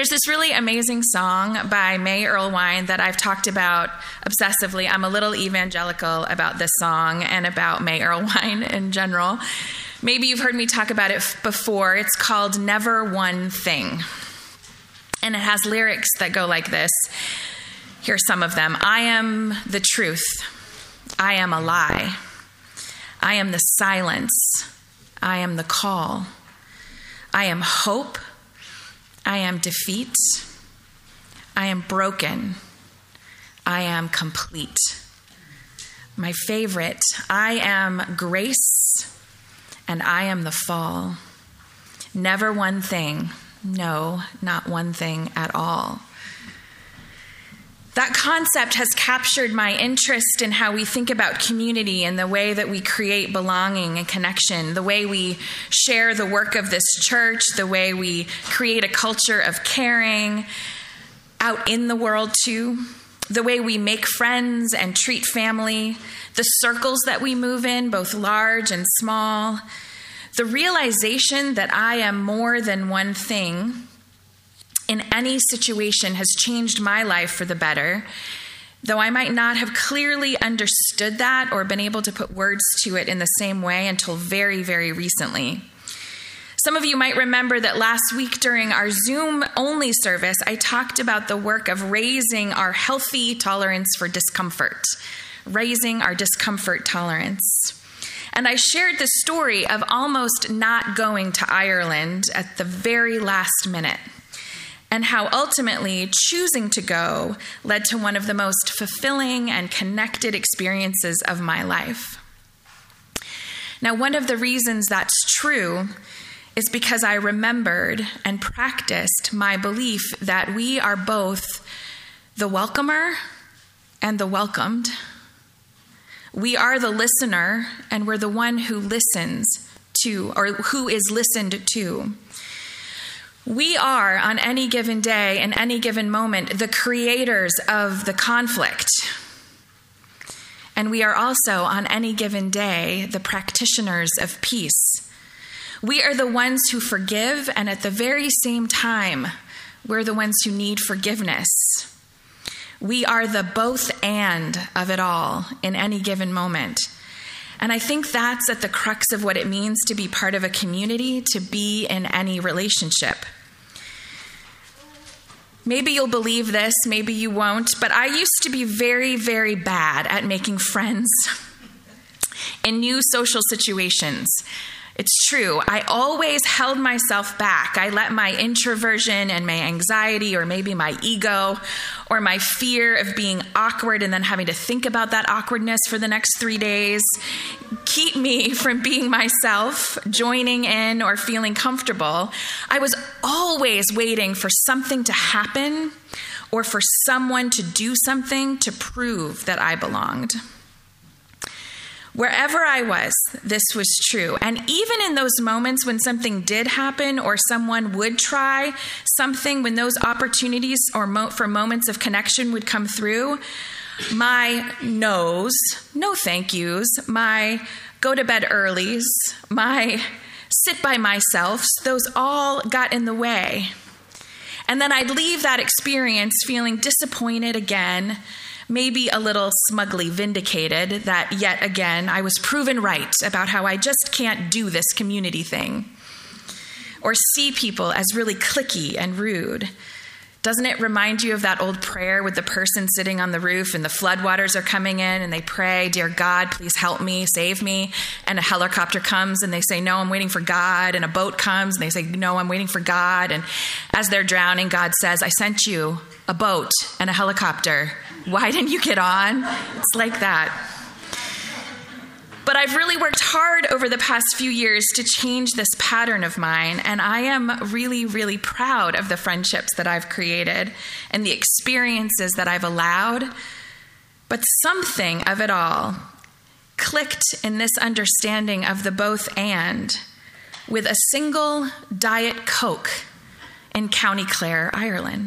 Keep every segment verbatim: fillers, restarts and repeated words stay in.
There's this really amazing song by May Earlwine that I've talked about obsessively. I'm a little evangelical about this song and about May Earlwine in general. Maybe you've heard me talk about it before. It's called Never One Thing. And it has lyrics that go like this. Here's some of them. I am the truth. I am a lie. I am the silence. I am the call. I am hope. I am defeat. I am broken. I am complete. My favorite, I am grace and I am the fall. Never one thing. No, not one thing at all. That concept has captured my interest in how we think about community and the way that we create belonging and connection, the way we share the work of this church, the way we create a culture of caring out in the world too, the way we make friends and treat family, the circles that we move in, both large and small, the realization that I am more than one thing in any situation has changed my life for the better, though I might not have clearly understood that or been able to put words to it in the same way until very, very recently. Some of you might remember that last week during our Zoom-only service, I talked about the work of raising our healthy tolerance for discomfort, raising our discomfort tolerance. And I shared the story of almost not going to Ireland at the very last minute, and how ultimately choosing to go led to one of the most fulfilling and connected experiences of my life. Now, one of the reasons that's true is because I remembered and practiced my belief that we are both the welcomer and the welcomed. We are the listener, and we're the one who listens to, or who is listened to. We are, on any given day, in any given moment, the creators of the conflict. And we are also, on any given day, the practitioners of peace. We are the ones who forgive, and at the very same time, we're the ones who need forgiveness. We are the both and of it all in any given moment. And I think that's at the crux of what it means to be part of a community, to be in any relationship. Maybe you'll believe this, maybe you won't, but I used to be very, very bad at making friends in new social situations. It's true. I always held myself back. I let my introversion and my anxiety, or maybe my ego, or my fear of being awkward and then having to think about that awkwardness for the next three days, keep me from being myself, joining in, or feeling comfortable. I was always waiting for something to happen or for someone to do something to prove that I belonged. Wherever I was, this was true. And even in those moments when something did happen or someone would try something, when those opportunities or mo- for moments of connection would come through, my no's, no thank yous, my go to bed earlys, my sit by myself, those all got in the way. And then I'd leave that experience feeling disappointed again, maybe a little smugly vindicated that yet again I was proven right about how I just can't do this community thing, or see people as really cliquey and rude. Doesn't it remind you of that old prayer with the person sitting on the roof and the floodwaters are coming in and they pray, "Dear God, please help me, save me." And a helicopter comes and they say, "No, I'm waiting for God." And a boat comes and they say, "No, I'm waiting for God." And as they're drowning, God says, "I sent you a boat and a helicopter. Why didn't you get on?" It's like that. But I've really worked hard over the past few years to change this pattern of mine, and I am really, really proud of the friendships that I've created and the experiences that I've allowed. But something of it all clicked in this understanding of the both and with a single Diet Coke in County Clare, Ireland.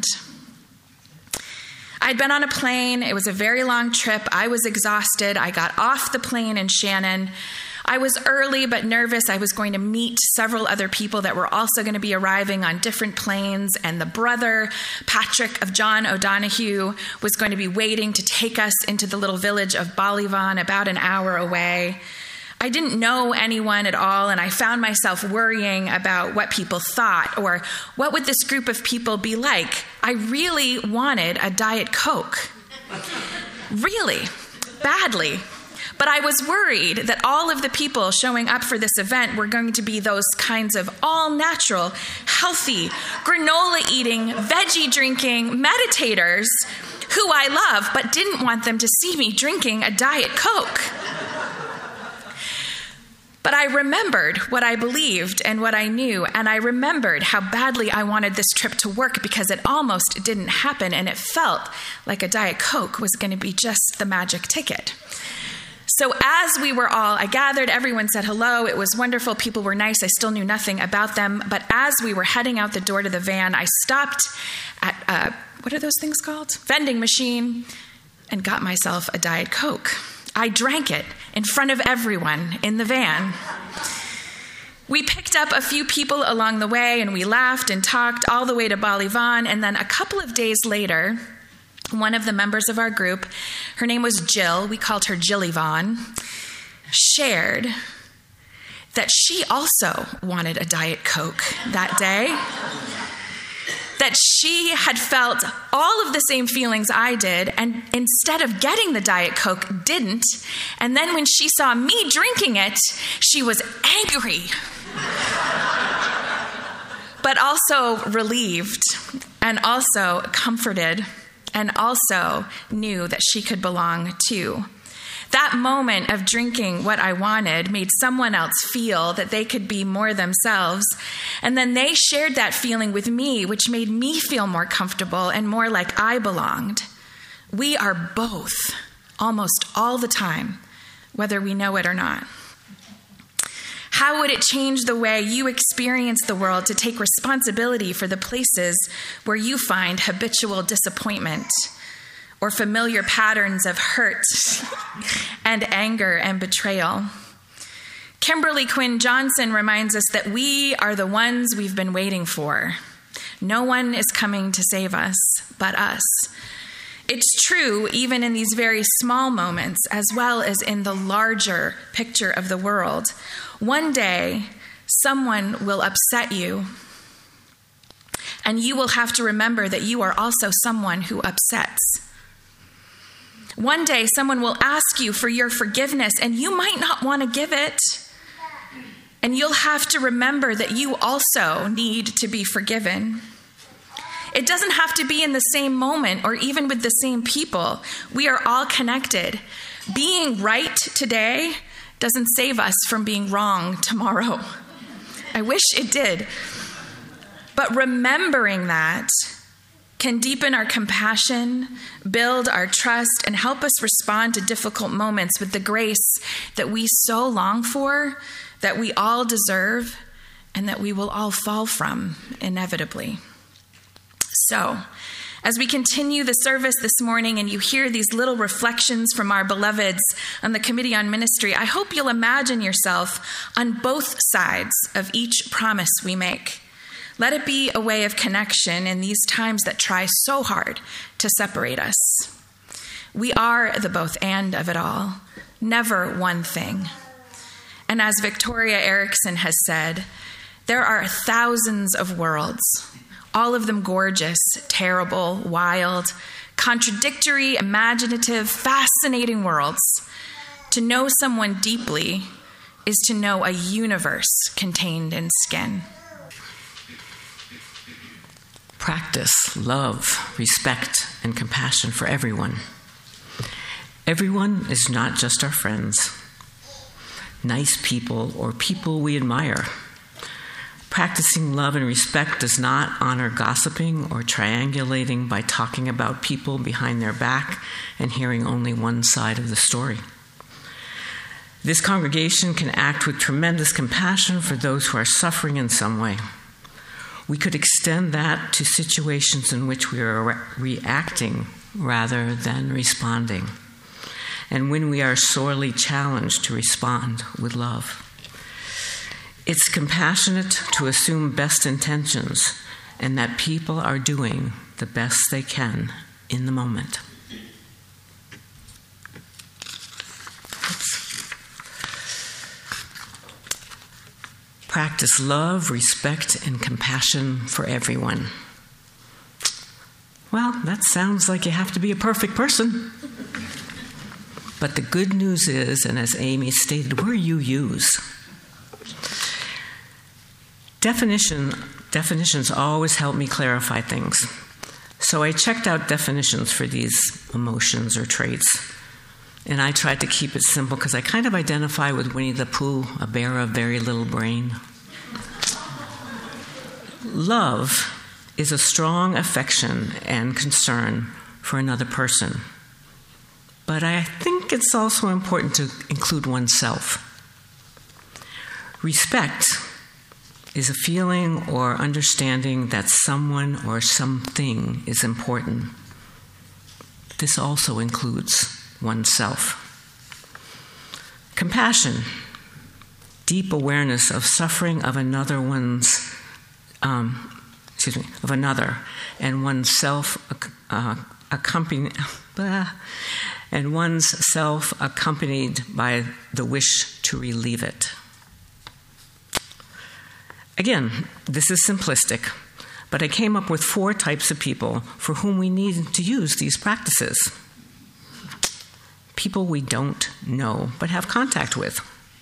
I'd been on a plane. It was a very long trip. I was exhausted. I got off the plane in Shannon. I was early but nervous. I was going to meet several other people that were also going to be arriving on different planes, and the brother, Patrick of John O'Donohue, was going to be waiting to take us into the little village of Ballivon, about an hour away. I didn't know anyone at all, and I found myself worrying about what people thought, or what would this group of people be like. I really wanted a Diet Coke. Really, badly. But I was worried that all of the people showing up for this event were going to be those kinds of all-natural, healthy, granola-eating, veggie-drinking meditators who I love, but didn't want them to see me drinking a Diet Coke. But I remembered what I believed and what I knew, and I remembered how badly I wanted this trip to work because it almost didn't happen, and it felt like a Diet Coke was going to be just the magic ticket. So as we were all, I gathered, everyone said hello, it was wonderful, people were nice, I still knew nothing about them, but as we were heading out the door to the van, I stopped at, uh, what are those things called? Vending machine, and got myself a Diet Coke. I drank it in front of everyone in the van. We picked up a few people along the way, and we laughed and talked all the way to Ballivon, and then a couple of days later, one of the members of our group, her name was Jill, we called her Jilly Vaughn, shared that she also wanted a Diet Coke that day, that she had felt all of the same feelings I did, and instead of getting the Diet Coke, didn't, and then when she saw me drinking it, she was angry, but also relieved, and also comforted, and also knew that she could belong too. That moment of drinking what I wanted made someone else feel that they could be more themselves. And then they shared that feeling with me, which made me feel more comfortable and more like I belonged. We are both almost all the time, whether we know it or not. How would it change the way you experience the world to take responsibility for the places where you find habitual disappointment or familiar patterns of hurt and anger and betrayal? Kimberly Quinn Johnson reminds us that we are the ones we've been waiting for. No one is coming to save us but us. It's true even in these very small moments, as well as in the larger picture of the world. One day, someone will upset you, and you will have to remember that you are also someone who upsets. One day, someone will ask you for your forgiveness, and you might not want to give it. And you'll have to remember that you also need to be forgiven. It doesn't have to be in the same moment or even with the same people. We are all connected. Being right today doesn't save us from being wrong tomorrow. I wish it did. But remembering that can deepen our compassion, build our trust, and help us respond to difficult moments with the grace that we so long for, that we all deserve, and that we will all fall from inevitably. So, as we continue the service this morning and you hear these little reflections from our beloveds on the Committee on Ministry, I hope you'll imagine yourself on both sides of each promise we make. Let it be a way of connection in these times that try so hard to separate us. We are the both and of it all, never one thing. And as Victoria Erickson has said, there are thousands of worlds, all of them gorgeous, terrible, wild, contradictory, imaginative, fascinating worlds. To know someone deeply is to know a universe contained in skin. Practice love, respect, and compassion for everyone. Everyone is not just our friends, nice people, or people we admire. Practicing love and respect does not honor gossiping or triangulating by talking about people behind their back and hearing only one side of the story. This congregation can act with tremendous compassion for those who are suffering in some way. We could extend that to situations in which we are re- reacting rather than responding. and when we are sorely challenged to respond with love. It's compassionate to assume best intentions and that people are doing the best they can in the moment. Practice love, respect, and compassion for everyone. Well, that sounds like you have to be a perfect person. But the good news is, and as Amy stated, we're you use. Definition, definitions always help me clarify things. So I checked out definitions for these emotions or traits. And I tried to keep it simple because I kind of identify with Winnie the Pooh, a bear of very little brain. Love is a strong affection and concern for another person. But I think it's also important to include oneself. Respect is a feeling or understanding that someone or something is important. This also includes oneself. Compassion, deep awareness of suffering of another one's, um, excuse me, of another, and oneself uh, accompanied, uh, and one's self accompanied by the wish to relieve it. Again, this is simplistic, but I came up with four types of people for whom we need to use these practices. People we don't know but have contact with.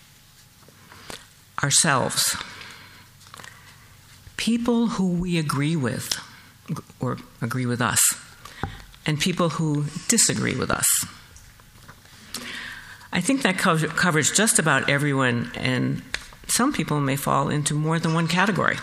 Ourselves. People who we agree with or agree with us. And people who disagree with us. I think that covers just about everyone, and some people may fall into more than one category.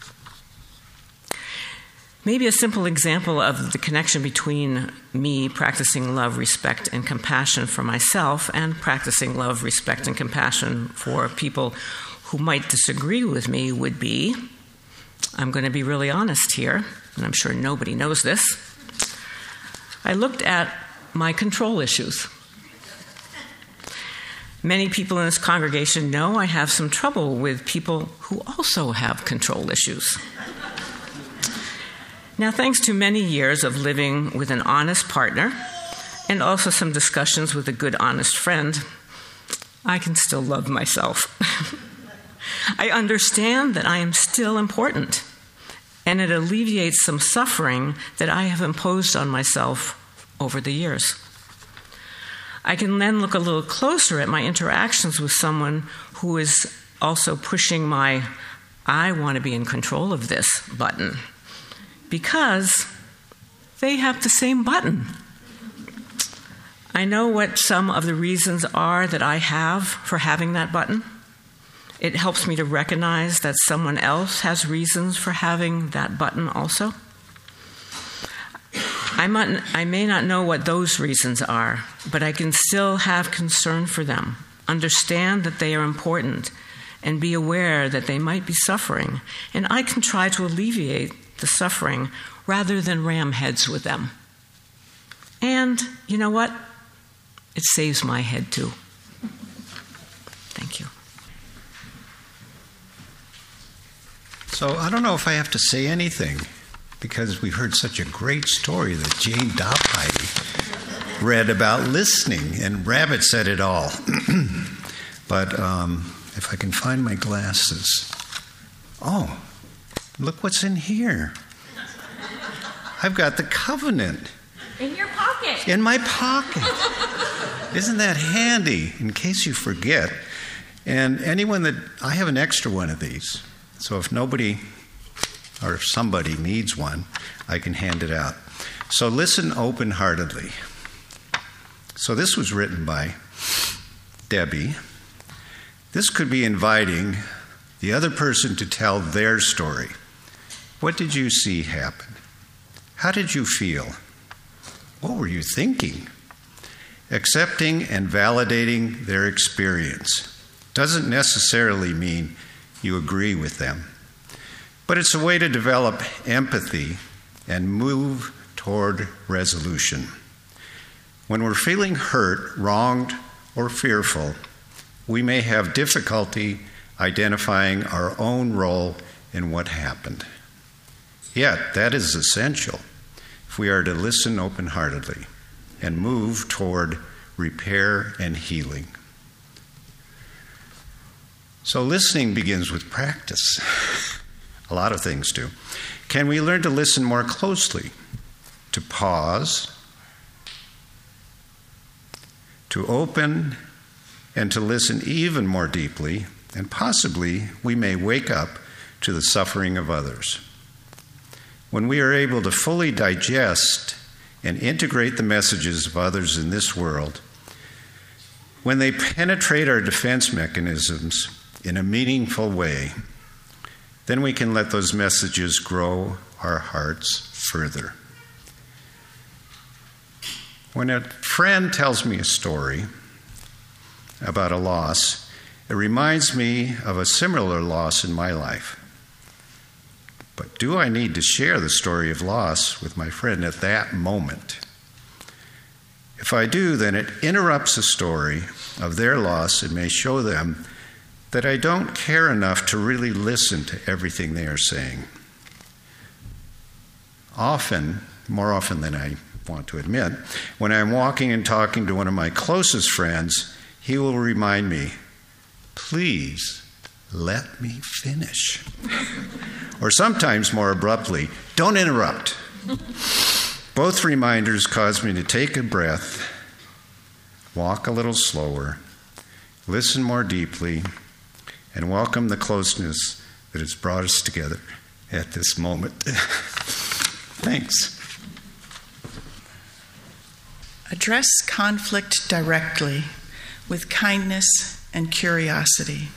Maybe a simple example of the connection between me practicing love, respect, and compassion for myself and practicing love, respect, and compassion for people who might disagree with me would be, I'm going to be really honest here, and I'm sure nobody knows this, I looked at my control issues. Many people in this congregation know I have some trouble with people who also have control issues. Now, thanks to many years of living with an honest partner and also some discussions with a good, honest friend, I can still love myself. I understand that I am still important, and it alleviates some suffering that I have imposed on myself over the years. I can then look a little closer at my interactions with someone who is also pushing my I want to be in control of this button, because they have the same button. I know what some of the reasons are that I have for having that button. It helps me to recognize that someone else has reasons for having that button also. I might, I may not know what those reasons are, but I can still have concern for them, understand that they are important, and be aware that they might be suffering, and I can try to alleviate the suffering rather than ram heads with them. And you know what? It saves my head too. Thank you. So I don't know if I have to say anything, because we've heard such a great story that Jane Doppheide read about listening, and Rabbit said it all. But um, if I can find my glasses. Oh, look what's in here. I've got the covenant. In your pocket. In my pocket. Isn't that handy, in case you forget? And anyone that, I have an extra one of these. So if nobody or if somebody needs one, I can hand it out. So listen open-heartedly. So this was written by Debbie. This could be inviting the other person to tell their story. What did you see happen? How did you feel? What were you thinking? Accepting and validating their experience doesn't necessarily mean you agree with them, but it's a way to develop empathy and move toward resolution. When we're feeling hurt, wronged, or fearful, we may have difficulty identifying our own role in what happened. Yet, that is essential if we are to listen open-heartedly and move toward repair and healing. So listening begins with practice. A lot of things do. Can we learn to listen more closely, to pause, to open, and to listen even more deeply, and possibly we may wake up to the suffering of others. When we are able to fully digest and integrate the messages of others in this world, when they penetrate our defense mechanisms in a meaningful way, then we can let those messages grow our hearts further. When a friend tells me a story about a loss, it reminds me of a similar loss in my life. But do I need to share the story of loss with my friend at that moment? If I do, then it interrupts the story of their loss and may show them that I don't care enough to really listen to everything they are saying. Often, more often than I want to admit, when I'm walking and talking to one of my closest friends, he will remind me, please let me finish. Or sometimes more abruptly, don't interrupt. Both reminders cause me to take a breath, walk a little slower, listen more deeply, and welcome the closeness that has brought us together at this moment. Thanks. Address conflict directly with kindness and curiosity.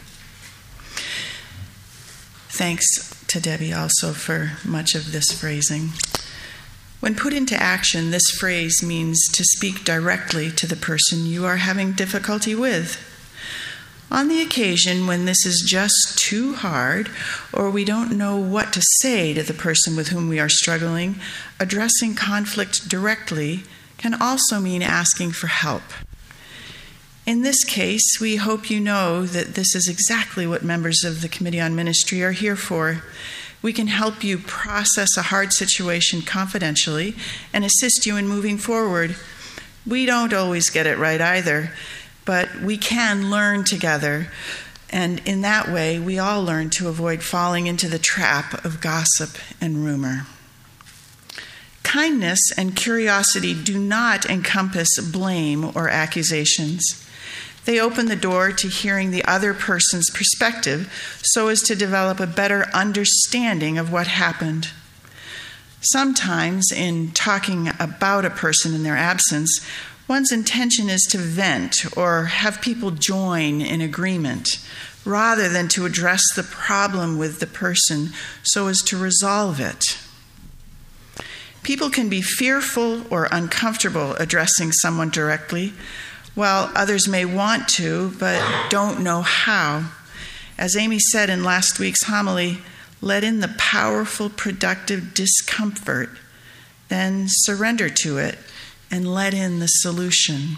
Thanks to Debbie also for much of this phrasing. When put into action, this phrase means to speak directly to the person you are having difficulty with. On the occasion when this is just too hard, or we don't know what to say to the person with whom we are struggling, addressing conflict directly can also mean asking for help. In this case, we hope you know that this is exactly what members of the Committee on Ministry are here for. We can help you process a hard situation confidentially and assist you in moving forward. We don't always get it right either, but we can learn together, and in that way, we all learn to avoid falling into the trap of gossip and rumor. Kindness and curiosity do not encompass blame or accusations. They open the door to hearing the other person's perspective so as to develop a better understanding of what happened. Sometimes, in talking about a person in their absence, one's intention is to vent or have people join in agreement, rather than to address the problem with the person so as to resolve it. People can be fearful or uncomfortable addressing someone directly, while others may want to but don't know how. As Amy said in last week's homily, let in the powerful, productive discomfort, then surrender to it and let in the solution.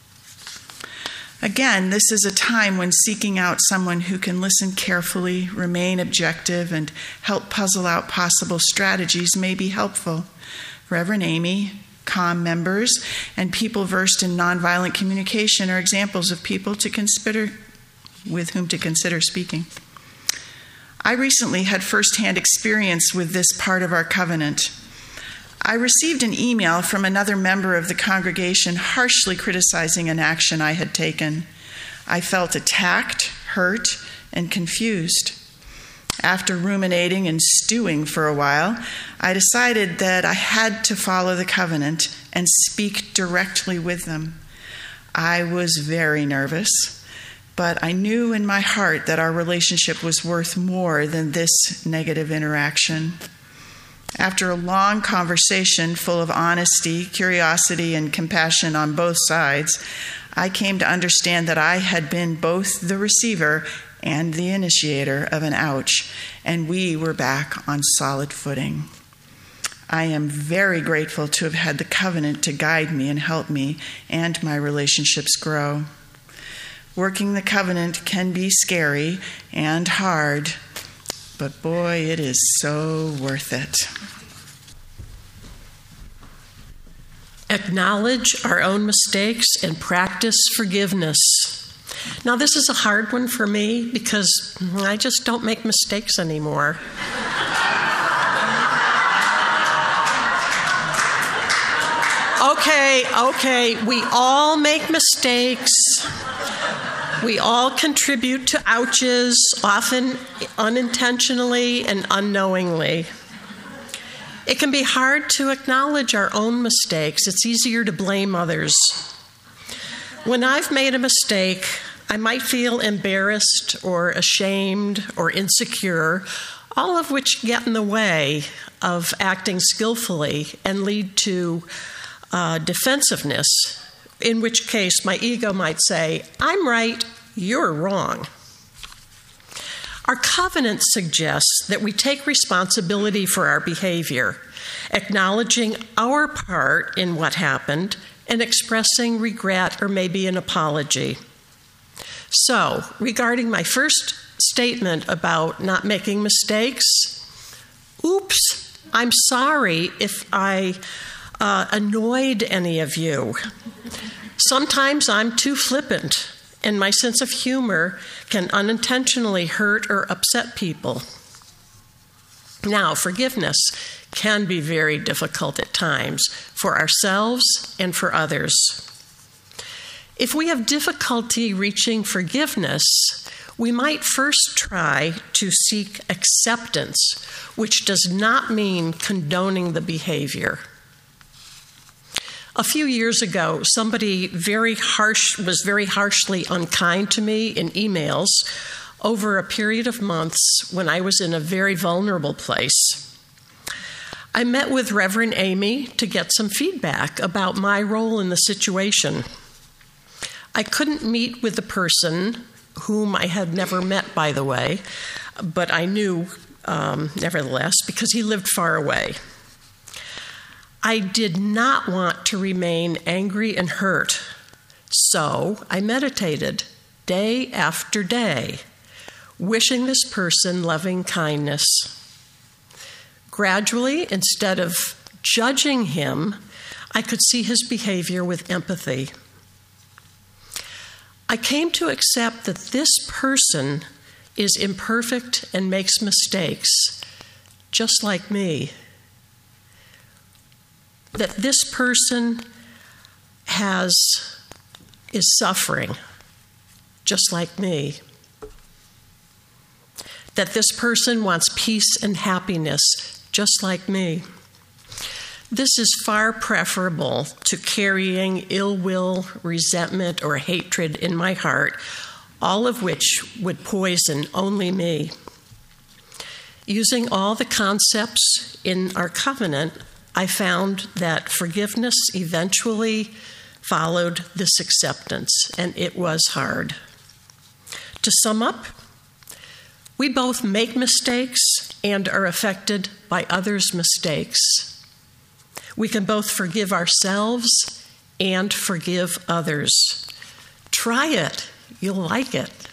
Again, this is a time when seeking out someone who can listen carefully, remain objective, and help puzzle out possible strategies may be helpful. Reverend Amy, COM members, and people versed in nonviolent communication are examples of people to consider, with whom to consider speaking. I recently had firsthand experience with this part of our covenant. I received an email from another member of the congregation harshly criticizing an action I had taken. I felt attacked, hurt, and confused. After ruminating and stewing for a while, I decided that I had to follow the covenant and speak directly with them. I was very nervous, but I knew in my heart that our relationship was worth more than this negative interaction. After a long conversation full of honesty, curiosity, and compassion on both sides, I came to understand that I had been both the receiver and the initiator of an ouch, and we were back on solid footing. I am very grateful to have had the covenant to guide me and help me and my relationships grow. Working the covenant can be scary and hard, but boy, it is so worth it. Acknowledge our own mistakes and practice forgiveness. Now, this is a hard one for me because I just don't make mistakes anymore. Okay, okay, we all make mistakes. We all contribute to ouches, often unintentionally and unknowingly. It can be hard to acknowledge our own mistakes. It's easier to blame others. When I've made a mistake, I might feel embarrassed or ashamed or insecure, all of which get in the way of acting skillfully and lead to uh, defensiveness, in which case my ego might say, I'm right, you're wrong. Our covenant suggests that we take responsibility for our behavior, acknowledging our part in what happened and expressing regret or maybe an apology. So, regarding my first statement about not making mistakes, oops, I'm sorry if I uh, annoyed any of you. Sometimes I'm too flippant, and my sense of humor can unintentionally hurt or upset people. Now, forgiveness can be very difficult at times for ourselves and for others. If we have difficulty reaching forgiveness, we might first try to seek acceptance, which does not mean condoning the behavior. A few years ago, somebody very harsh was very harshly unkind to me in emails over a period of months when I was in a very vulnerable place. I met with Reverend Amy to get some feedback about my role in the situation. I couldn't meet with the person, whom I had never met, by the way, but I knew um, nevertheless because he lived far away. I did not want to remain angry and hurt, so I meditated day after day, wishing this person loving kindness. Gradually, instead of judging him, I could see his behavior with empathy. I came to accept that this person is imperfect and makes mistakes, just like me. That this person has is suffering, just like me. That this person wants peace and happiness, just like me. This is far preferable to carrying ill will, resentment, or hatred in my heart, all of which would poison only me. Using all the concepts in our covenant, I found that forgiveness eventually followed this acceptance, and it was hard. To sum up, we both make mistakes and are affected by others' mistakes. We can both forgive ourselves and forgive others. Try it. You'll like it.